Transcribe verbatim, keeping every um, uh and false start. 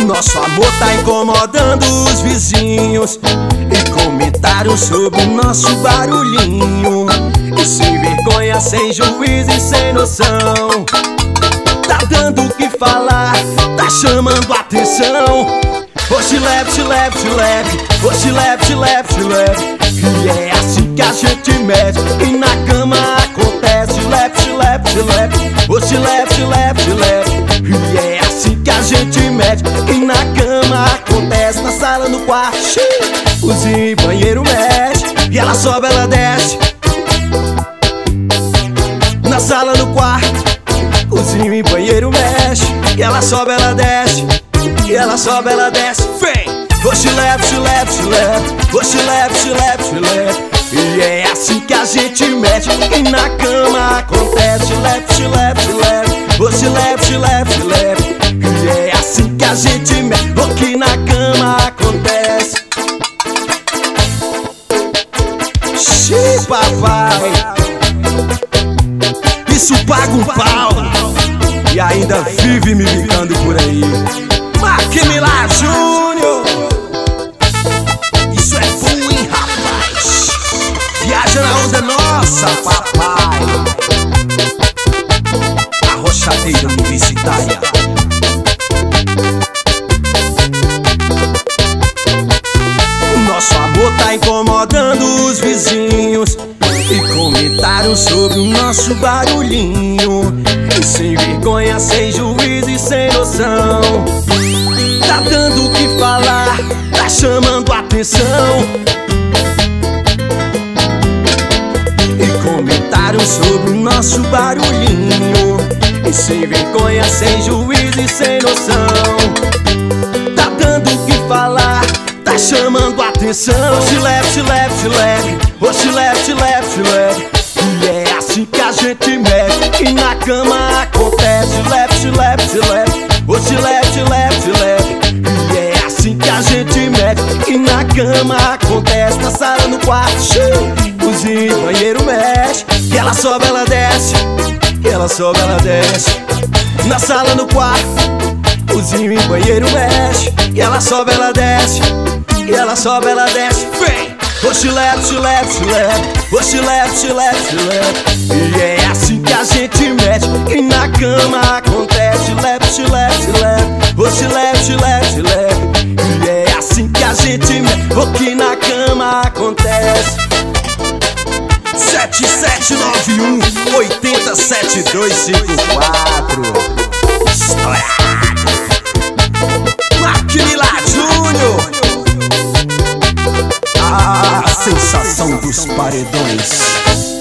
Nosso amor tá incomodando os vizinhos e comentaram sobre o nosso barulhinho. E sem vergonha, sem juízo e sem noção, tá dando o que falar, tá chamando atenção. Oxe leve, leve, leve, oxe leve, leve, leve. E é assim que a gente mede e na cama acontece. Leve, leve, leve, oxe leve, leve, leve. E é assim que a gente mede e na cama acontece. Na sala, no quarto, cozinha e banheiro mexe. E ela sobe, ela desce. Na sala, no quarto, cozinha e banheiro mexe. E ela sobe, ela desce. E ela sobe, ela desce. Vem! Oxe leve, leve, leve, oxe leve, leve, leve. E é assim que a gente mexe e na cama acontece. Leve, leve, leve, oxe leve, leve, leve. E é assim que a gente mexe, o que na cama acontece. Xiii, papai, isso paga um pau e ainda vive me bicando por aí. Maquimilá Júnior, isso é bom, hein, rapaz? Viaja na onda nossa, papai. Arrochadeira Universitária. O nosso amor tá incomodando os vizinhos e comentaram sobre o nosso barulhinho. E sem vergonha, sem juízo e sem noção, tá dando o que falar, tá chamando atenção. E comentaram sobre o nosso barulhinho. E sem vergonha, sem juízo e sem noção, tá dando o que falar, tá chamando atenção. Oxe leve, leve, leve, oxe leve, leve, leve. E é assim que a gente mexe e na cama acontece. Leve, leve, leve, oxe leve, leve, leve. E é assim que a gente mexe e na cama acontece. Na sala, no quarto, cozinha e banheiro mexe. E ela sobe, ela desce. E ela sobe, ela desce. Na sala, no quarto, cozinha e banheiro mexe. E ela sobe, ela desce. E ela sobe, ela desce. Vem! Oxe leve, leve, leve, oxe leve, leve, leve. E é assim que a gente mexe e na cama acontece. Leve, leve, leve, oxe leve, leve, leve. E é assim que a gente mexe, o que na cama acontece. Sete sete nove um, oito sete dois cinco quatro. Estourado. Maquimilá Júnior, a sensação dos paredões.